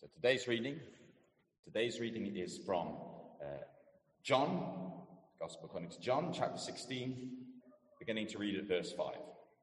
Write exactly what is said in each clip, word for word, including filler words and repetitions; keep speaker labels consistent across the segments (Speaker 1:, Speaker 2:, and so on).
Speaker 1: So today's reading, today's reading is from uh, John, Gospel according to John, chapter sixteen, beginning to read at verse five.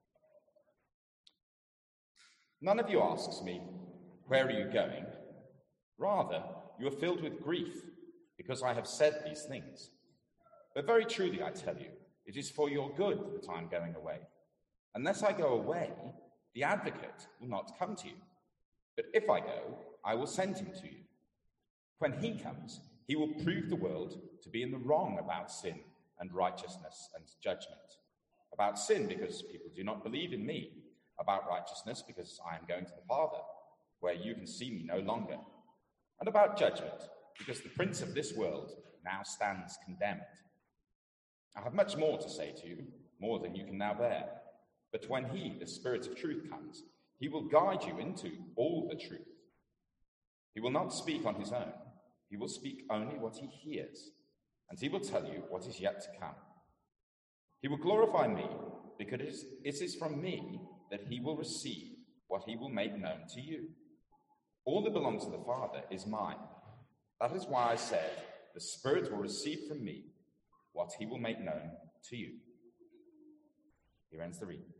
Speaker 1: None of you asks me, where are you going? Rather, you are filled with grief, because I have said these things. But very truly I tell you, it is for your good that I am going away. Unless I go away, the advocate will not come to you. But if I go, I will send him to you. When he comes, he will prove the world to be in the wrong about sin and righteousness and judgment. About sin, because people do not believe in me. About righteousness, because I am going to the Father, where you can see me no longer. And about judgment, because the prince of this world now stands condemned. I have much more to say to you, more than you can now bear. But when he, the Spirit of truth, comes, he will guide you into all the truth. He will not speak on his own. He will speak only what he hears, and he will tell you what is yet to come. He will glorify me, because it is from me that he will receive what he will make known to you. All that belongs to the Father is mine. That is why I said, the Spirit will receive from me what he will make known to you. Here ends the reading.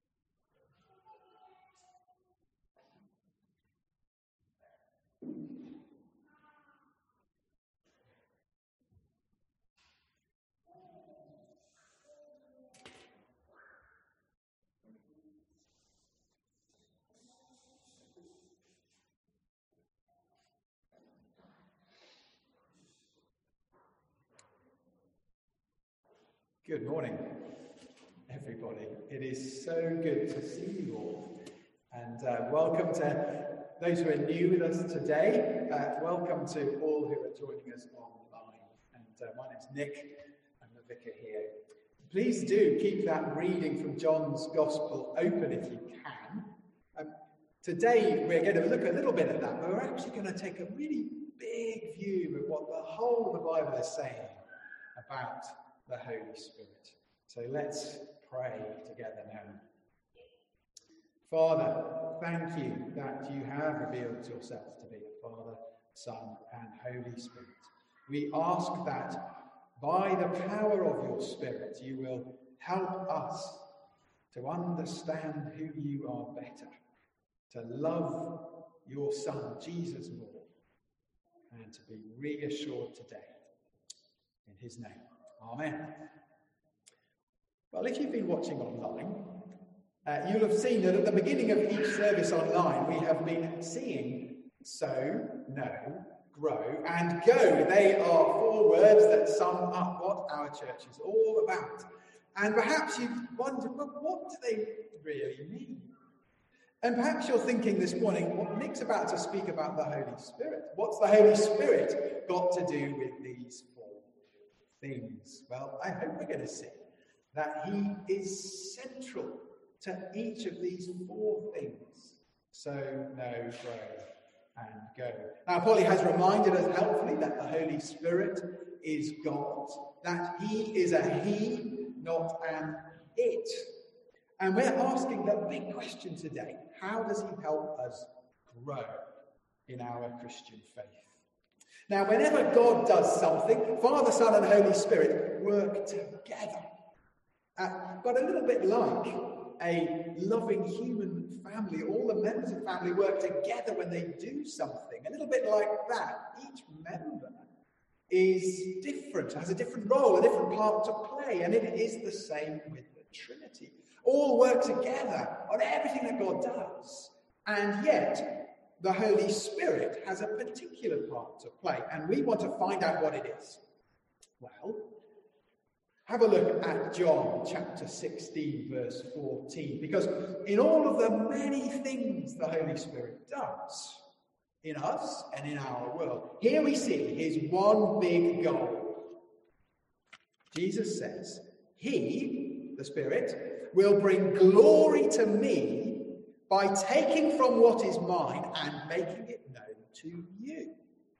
Speaker 2: Good morning, everybody. It is so good to see you all. And uh, welcome to those who are new with us today. Uh, welcome to all who are joining us online. And uh, my name's Nick. I'm the vicar here. Please do keep that reading from John's Gospel open if you can. Um, today we're going to look a little bit at that, but we're actually going to take a really big view of what the whole of the Bible is saying about the Holy Spirit. So let's pray together now. Father, thank you that you have revealed yourself to be the Father, Son, and Holy Spirit. We ask that by the power of your Spirit, you will help us to understand who you are better, to love your Son, Jesus, more, and to be reassured today. In his name. Amen. Well, if you've been watching online, uh, you'll have seen that at the beginning of each service online, we have been seeing sow, know, grow, and go. They are four words that sum up what our church is all about. And perhaps you've wondered, well, what do they really mean? And perhaps you're thinking this morning, what Nick's about to speak about the Holy Spirit. What's the Holy Spirit got to do with these four things? Well, I hope we're going to see that he is central to each of these four things. So, know, grow, and go. Now, Polly has reminded us helpfully that the Holy Spirit is God, that he is a he, not an it. And we're asking the big question today, how does he help us grow in our Christian faith? Now, whenever God does something, Father, Son, and Holy Spirit work together. Uh, but a little bit like a loving human family, all the members of the family work together when they do something. A little bit like that. Each member is different, has a different role, a different part to play. And it is the same with the Trinity. All work together on everything that God does. And yet, the Holy Spirit has a particular part to play, and we want to find out what it is. Well, have a look at John chapter sixteen, verse fourteen, because in all of the many things the Holy Spirit does in us and in our world, here we see his one big goal. Jesus says, he, the Spirit, will bring glory to me by taking from what is mine and making it known to you.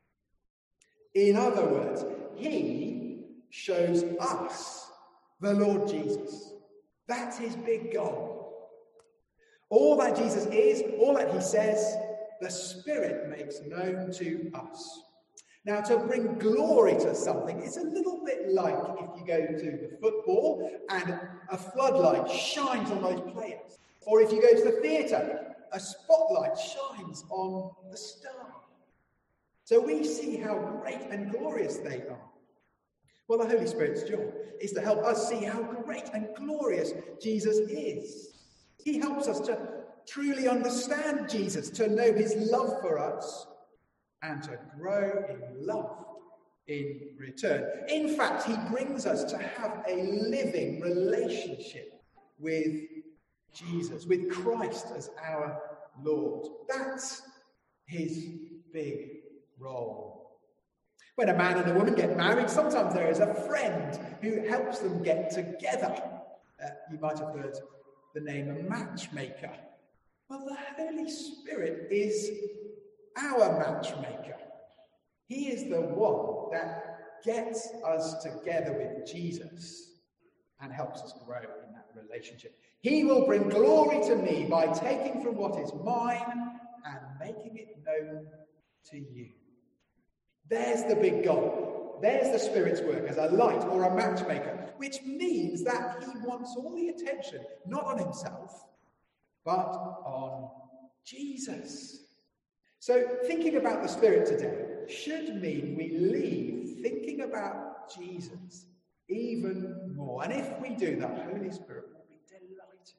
Speaker 2: In other words, he shows us the Lord Jesus. That's his big goal. All that Jesus is, all that he says, the Spirit makes known to us. Now, to bring glory to something is a little bit like if you go to the football and a floodlight shines on those players. Or if you go to the theatre, a spotlight shines on the star. So we see how great and glorious they are. Well, the Holy Spirit's job is to help us see how great and glorious Jesus is. He helps us to truly understand Jesus, to know his love for us, and to grow in love in return. In fact, he brings us to have a living relationship with Jesus, with Christ as our Lord. That's his big role. When a man and a woman get married, sometimes there is a friend who helps them get together. Uh, you might have heard the name a matchmaker. Well, the Holy Spirit is our matchmaker. He is the one that gets us together with Jesus and helps us grow in that relationship. He will bring glory to me by taking from what is mine and making it known to you. There's the big goal. There's the Spirit's work as a light or a matchmaker, which means that he wants all the attention, not on himself, but on Jesus. So thinking about the Spirit today should mean we leave thinking about Jesus even more. And if we do, the Holy Spirit will be delighted.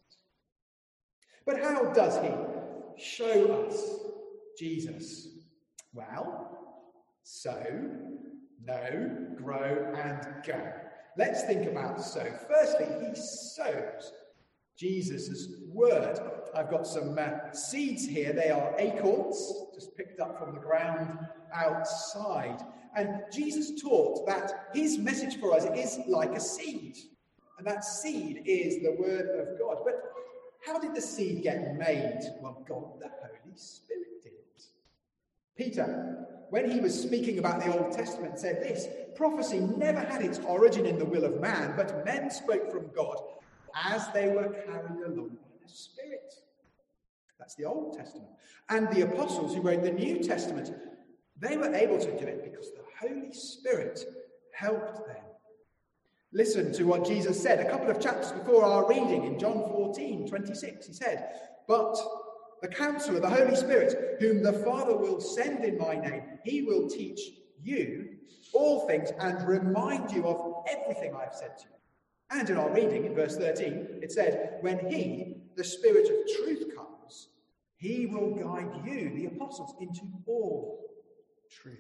Speaker 2: But how does he show us Jesus? Well, sow, know, grow, and go. Let's think about sow. Firstly, he sows Jesus' word. I've got some uh, seeds here. They are acorns, just picked up from the ground outside. And Jesus taught that his message for us is like a seed. And that seed is the word of God. But how did the seed get made? Well, God, the Holy Spirit did it. Peter, when he was speaking about the Old Testament, said this: prophecy never had its origin in the will of man, but men spoke from God as they were carried along by the Spirit. That's the Old Testament. And the apostles who wrote the New Testament, they were able to do it because the Holy Spirit helped them. Listen to what Jesus said a couple of chapters before our reading in John fourteen twenty-six. He said, "But the Counselor, the Holy Spirit, whom the Father will send in my name, he will teach you all things and remind you of everything I have said to you." And in our reading in verse thirteen, it said, "When he, the Spirit of truth, comes, he will guide you, the apostles, into all truth."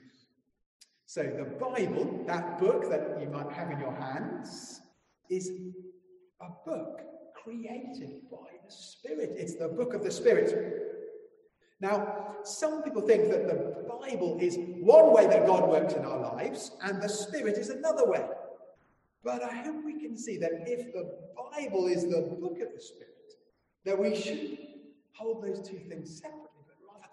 Speaker 2: So the Bible, that book that you might have in your hands, is a book created by the Spirit. It's the book of the Spirit. Now, some people think that the Bible is one way that God works in our lives, and the Spirit is another way. But I hope we can see that if the Bible is the book of the Spirit, that we should hold those two things separately, but rather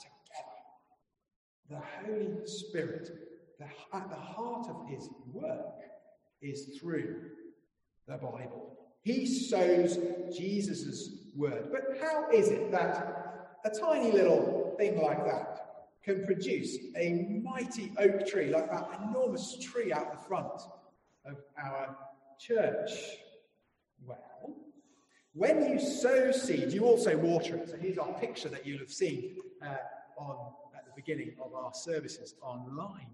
Speaker 2: together. The Holy Spirit, the, at the heart of his work, is through the Bible. He sows Jesus' word. But how is it that a tiny little thing like that can produce a mighty oak tree, like that enormous tree out the front of our church? Well, when you sow seed, you also water it. So here's our picture that you'll have seen uh, on at the beginning of our services online.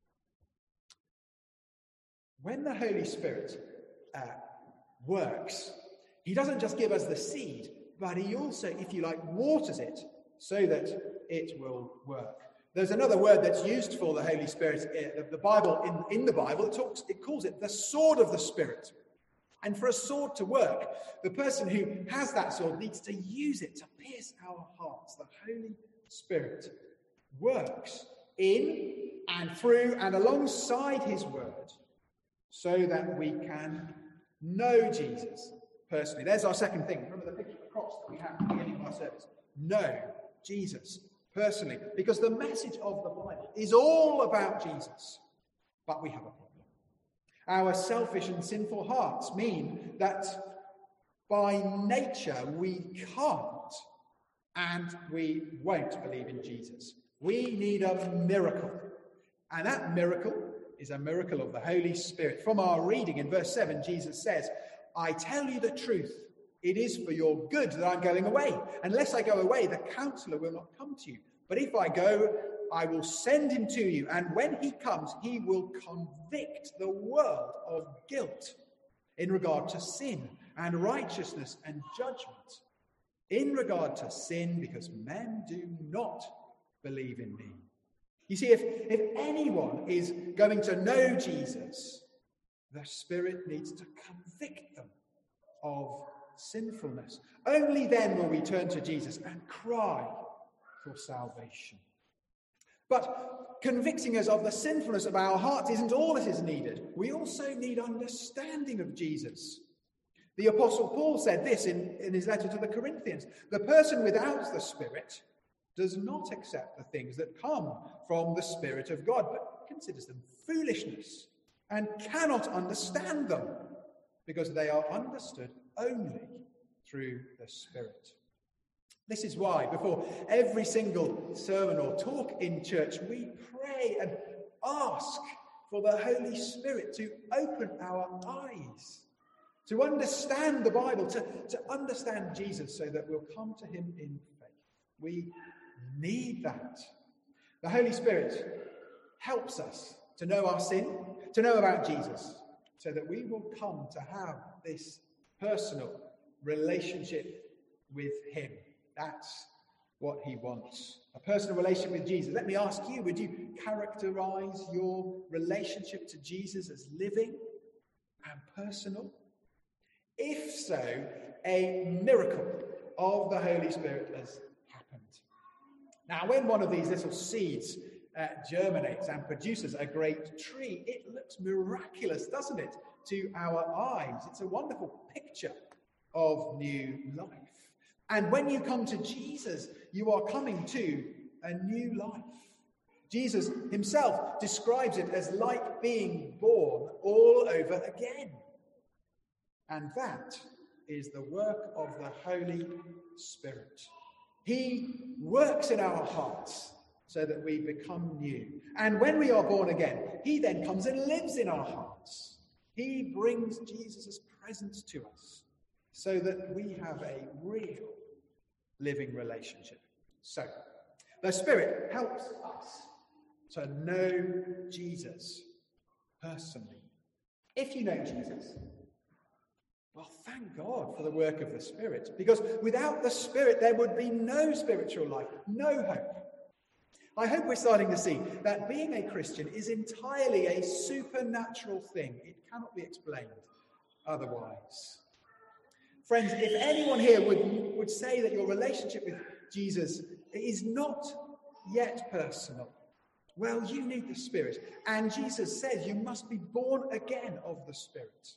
Speaker 2: When the Holy Spirit uh, works, he doesn't just give us the seed, but he also, if you like, waters it so that it will work. There's another word that's used for the Holy Spirit. The Bible, in, in the Bible, it, talks, it calls it the sword of the Spirit. And for a sword to work, the person who has that sword needs to use it to pierce our hearts. The Holy Spirit works in and through and alongside his word so that we can know Jesus personally. There's our second thing. Remember the picture of the cross that we had at the beginning of our service? Know Jesus personally, because the message of the Bible is all about Jesus. But we have a problem. Our selfish and sinful hearts mean that by nature we can't and we won't believe in Jesus. We need a miracle. And that miracle is a miracle of the Holy Spirit. From our reading in verse seven, Jesus says, I tell you the truth. It is for your good that I'm going away. Unless I go away, the counselor will not come to you. But if I go, I will send him to you. And when he comes, he will convict the world of guilt in regard to sin and righteousness and judgment. In regard to sin, because men do not believe in me. You see, if, if anyone is going to know Jesus, the Spirit needs to convict them of sinfulness. Only then will we turn to Jesus and cry for salvation. But convicting us of the sinfulness of our hearts isn't all that is needed. We also need understanding of Jesus. The Apostle Paul said this in, in his letter to the Corinthians. The person without the Spirit does not accept the things that come from the Spirit of God, but considers them foolishness and cannot understand them because they are understood only through the Spirit. This is why before every single sermon or talk in church, we pray and ask for the Holy Spirit to open our eyes, to understand the Bible, to, to understand Jesus so that we'll come to him in faith. We need that. The Holy Spirit helps us to know our sin, to know about Jesus, so that we will come to have this personal relationship with him. That's what he wants. A personal relationship with Jesus. Let me ask you, would you characterize your relationship to Jesus as living and personal? If so, a miracle of the Holy Spirit has happened. Now, when one of these little seeds uh, germinates and produces a great tree, it looks miraculous, doesn't it, to our eyes? It's a wonderful picture of new life. And when you come to Jesus, you are coming to a new life. Jesus himself describes it as like being born all over again. And that is the work of the Holy Spirit. He works in our hearts so that we become new. And when we are born again, he then comes and lives in our hearts. He brings Jesus' presence to us so that we have a real living relationship. So, the Spirit helps us to know Jesus personally. If you know Jesus, well, thank God for the work of the Spirit, because without the Spirit, there would be no spiritual life, no hope. I hope we're starting to see that being a Christian is entirely a supernatural thing. It cannot be explained otherwise. Friends, if anyone here would, would say that your relationship with Jesus is not yet personal, well, you need the Spirit. And Jesus says you must be born again of the Spirit.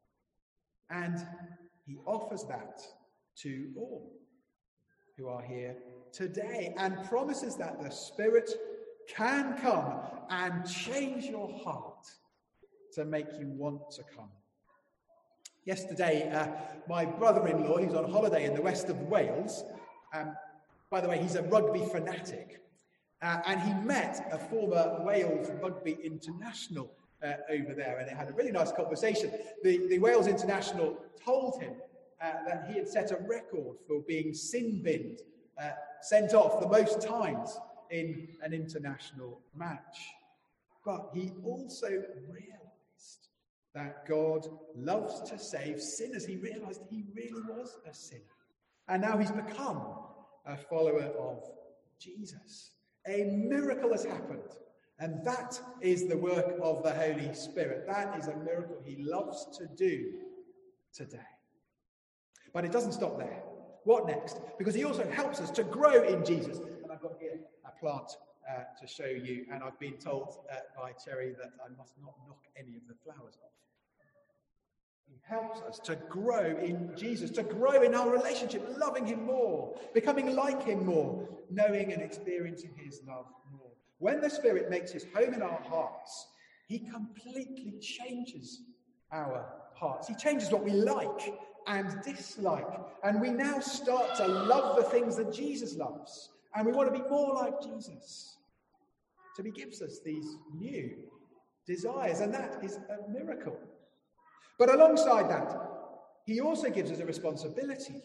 Speaker 2: And he offers that to all who are here today and promises that the Spirit can come and change your heart to make you want to come. Yesterday, uh, my brother-in-law, who's on holiday in the west of Wales, um, by the way, he's a rugby fanatic, uh, and he met a former Wales rugby international uh, over there, and they had a really nice conversation. The, the Wales international told him uh, that he had set a record for being sin-binned, uh, sent off the most times in an international match. But he also realized that God loves to save sinners. He realized he really was a sinner. And now he's become a follower of Jesus. A miracle has happened. And that is the work of the Holy Spirit. That is a miracle he loves to do today. But it doesn't stop there. What next? Because he also helps us to grow in Jesus. And I've got here a plant uh, to show you. And I've been told uh, by Cherry that I must not knock any of the flowers off. He helps us to grow in Jesus, to grow in our relationship, loving him more, becoming like him more, knowing and experiencing his love more. When the Spirit makes his home in our hearts, he completely changes our hearts. He changes what we like and dislike. And we now start to love the things that Jesus loves. And we want to be more like Jesus. So he gives us these new desires, and that is a miracle. But alongside that, he also gives us a responsibility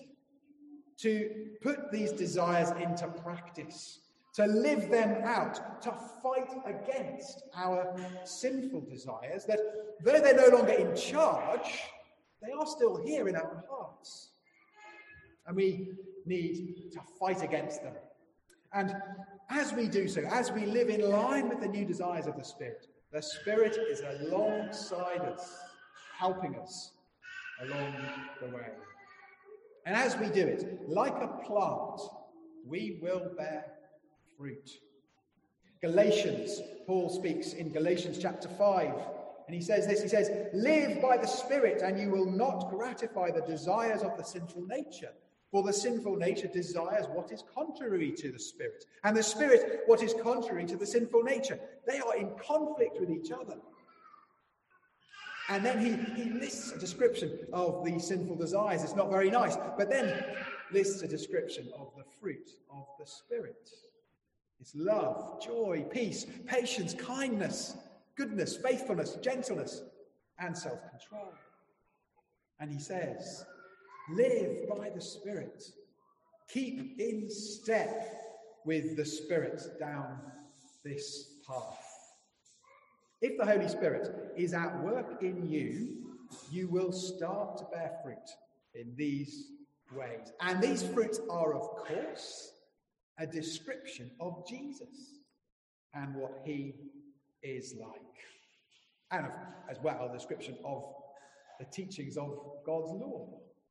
Speaker 2: to put these desires into practice, to live them out, to fight against our sinful desires, that though they're no longer in charge, they are still here in our hearts. And we need to fight against them. And as we do so, as we live in line with the new desires of the Spirit, the Spirit is alongside us, helping us along the way. And as we do it, like a plant, we will bear fruit. Galatians, Paul speaks in Galatians chapter five, and he says this, he says, "Live by the Spirit, and you will not gratify the desires of the sinful nature. For the sinful nature desires what is contrary to the Spirit, and the Spirit what is contrary to the sinful nature. They are in conflict with each other." And then he, he lists a description of the sinful desires. It's not very nice, but then lists a description of the fruit of the Spirit. It's love, joy, peace, patience, kindness, goodness, faithfulness, gentleness, and self-control. And he says, live by the Spirit. Keep in step with the Spirit down this path. If the Holy Spirit is at work in you, you will start to bear fruit in these ways. And these fruits are, of course, a description of Jesus and what he is like. And of, as well, a description of the teachings of God's law.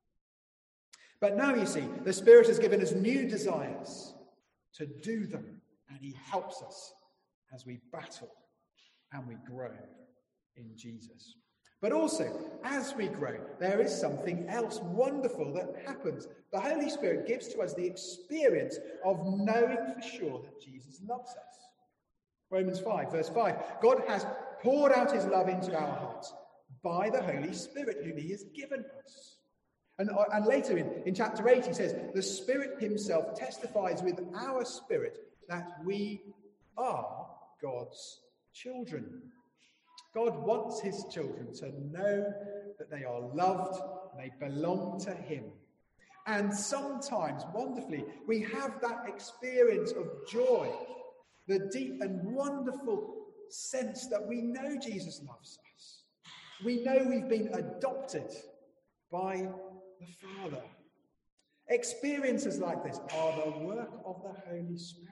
Speaker 2: But now you see, the Spirit has given us new desires to do them, and he helps us as we battle and we grow in Jesus. But also, as we grow, there is something else wonderful that happens. The Holy Spirit gives to us the experience of knowing for sure that Jesus loves us. Romans five, verse five, God has poured out his love into our hearts by the Holy Spirit whom he has given us. And, and later in, in chapter eight, he says, the Spirit himself testifies with our spirit that we are God's children. God wants his children to know that they are loved and they belong to him. And sometimes, wonderfully, we have that experience of joy, the deep and wonderful sense that we know Jesus loves us. We know we've been adopted by the Father. Experiences like this are the work of the Holy Spirit.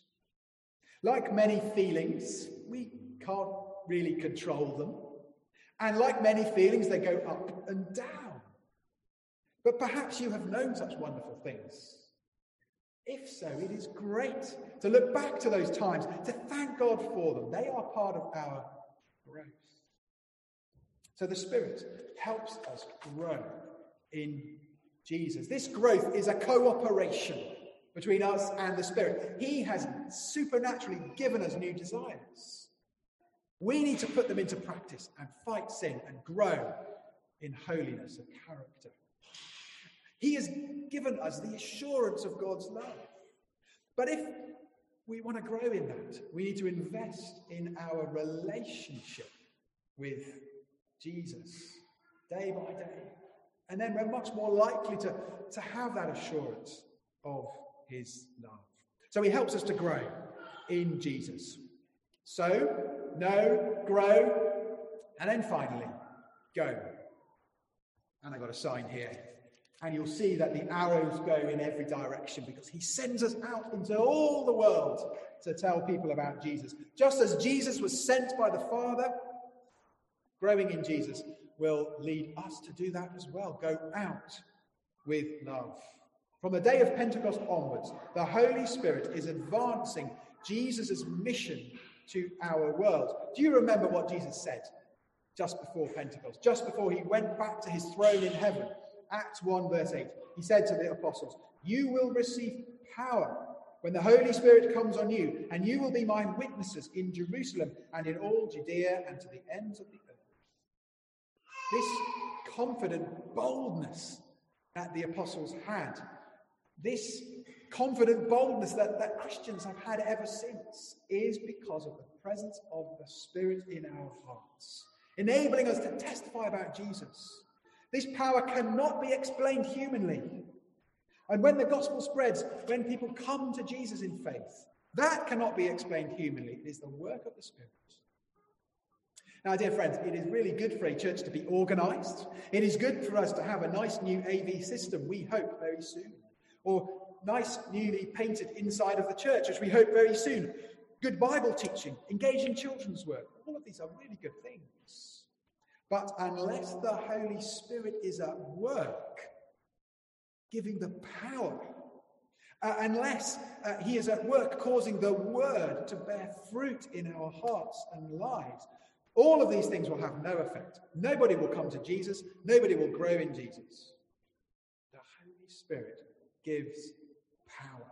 Speaker 2: Like many feelings, we can't really control them. And like many feelings, they go up and down. But perhaps you have known such wonderful things. If so, it is great to look back to those times, to thank God for them. They are part of our growth. So the Spirit helps us grow in Jesus. This growth is a cooperation between us and the Spirit. He has supernaturally given us new desires. We need to put them into practice and fight sin and grow in holiness of character. He has given us the assurance of God's love. But if we want to grow in that, we need to invest in our relationship with Jesus day by day. And then we're much more likely to, to have that assurance of his love. So he helps us to grow in Jesus. So, know, grow, and then finally, go. And I've got a sign here. And you'll see that the arrows go in every direction because he sends us out into all the world to tell people about Jesus. Just as Jesus was sent by the Father, growing in Jesus will lead us to do that as well. Go out with love. From the day of Pentecost onwards, the Holy Spirit is advancing Jesus' mission to our world. Do you remember what Jesus said just before Pentecost, just before he went back to his throne in heaven? Acts one verse eight. He said to the apostles, "You will receive power when the Holy Spirit comes on you, and you will be my witnesses in Jerusalem and in all Judea and to the ends of the earth." This confident boldness that the apostles had, this confident boldness that, that Christians have had ever since, is because of the presence of the Spirit in our hearts, enabling us to testify about Jesus. This power cannot be explained humanly. And when the gospel spreads, when people come to Jesus in faith, that cannot be explained humanly. It is the work of the Spirit. Now, dear friends, it is really good for a church to be organised. It is good for us to have a nice new A V system, we hope, very soon. Or nice, newly painted inside of the church, which we hope very soon. Good Bible teaching, engaging children's work. All of these are really good things. But unless the Holy Spirit is at work, giving the power, uh, unless uh, he is at work causing the word to bear fruit in our hearts and lives, all of these things will have no effect. Nobody will come to Jesus. Nobody will grow in Jesus. The Holy Spirit gives power.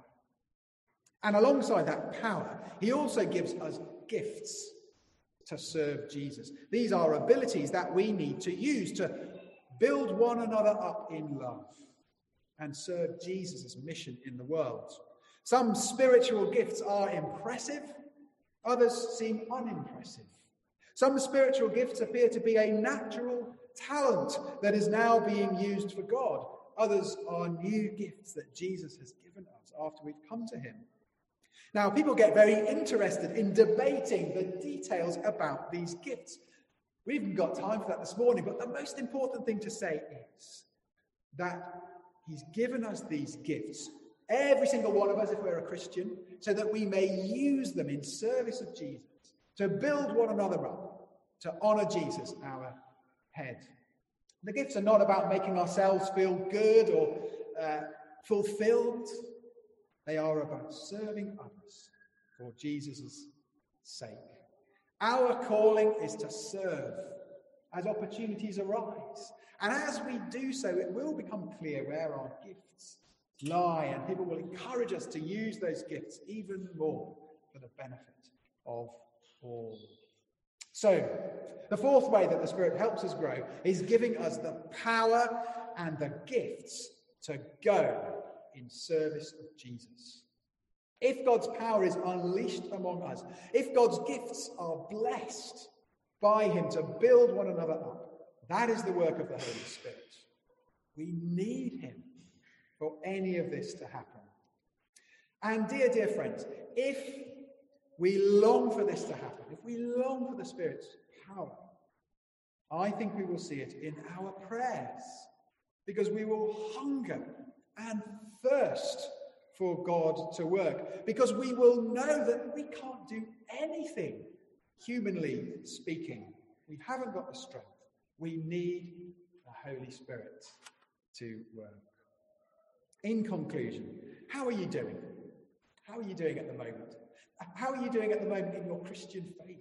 Speaker 2: And alongside that power, he also gives us gifts to serve Jesus. These are abilities that we need to use to build one another up in love and serve Jesus' mission in the world. Some spiritual gifts are impressive, others seem unimpressive. Some spiritual gifts appear to be a natural talent that is now being used for God. Others are new gifts that Jesus has given us after we've come to him. Now, people get very interested in debating the details about these gifts. We haven't got time for that this morning, but the most important thing to say is that he's given us these gifts, every single one of us, if we're a Christian, so that we may use them in service of Jesus, to build one another up, to honour Jesus, our head. The gifts are not about making ourselves feel good or uh, fulfilled. They are about serving others for Jesus' sake. Our calling is to serve as opportunities arise. And as we do so, it will become clear where our gifts lie, and people will encourage us to use those gifts even more for the benefit of all. So, the fourth way that the Spirit helps us grow is giving us the power and the gifts to go in service of Jesus. If God's power is unleashed among us, if God's gifts are blessed by him to build one another up, that is the work of the Holy Spirit. We need him for any of this to happen. And dear, dear friends, if we long for this to happen, if we long for the Spirit's power, I think we will see it in our prayers, because we will hunger and thirst for God to work, because we will know that we can't do anything, humanly speaking. We haven't got the strength. We need the Holy Spirit to work. In conclusion, how are you doing? How are you doing at the moment? How are you doing at the moment in your Christian faith?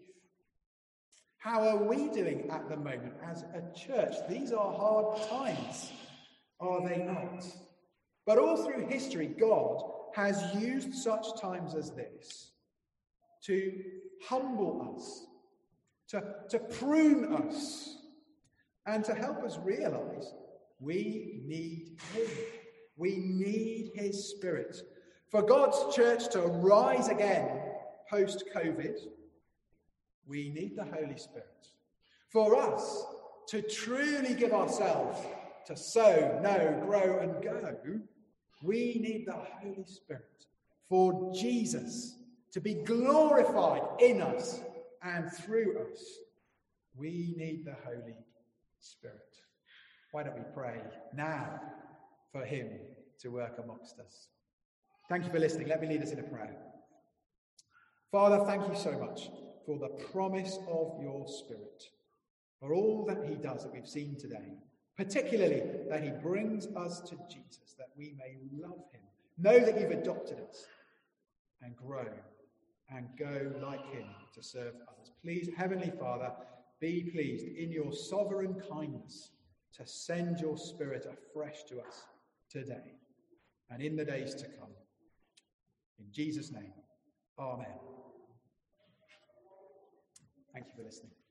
Speaker 2: How are we doing at the moment as a church? These are hard times, are they not? But all through history, God has used such times as this to humble us, to, to prune us, and to help us realize we need him. We need his Spirit. For God's church to rise again post-COVID, we need the Holy Spirit. For us to truly give ourselves to sow, know, grow, and go, we need the Holy Spirit. For Jesus to be glorified in us and through us, we need the Holy Spirit. Why don't we pray now for him to work amongst us? Thank you for listening. Let me lead us in a prayer. Father, thank you so much for the promise of your Spirit, for all that he does that we've seen today, particularly that he brings us to Jesus, that we may love him, know that you've adopted us, and grow and go like him to serve others. Please, Heavenly Father, be pleased in your sovereign kindness to send your Spirit afresh to us today and in the days to come. In Jesus' name, amen. Thank you for listening.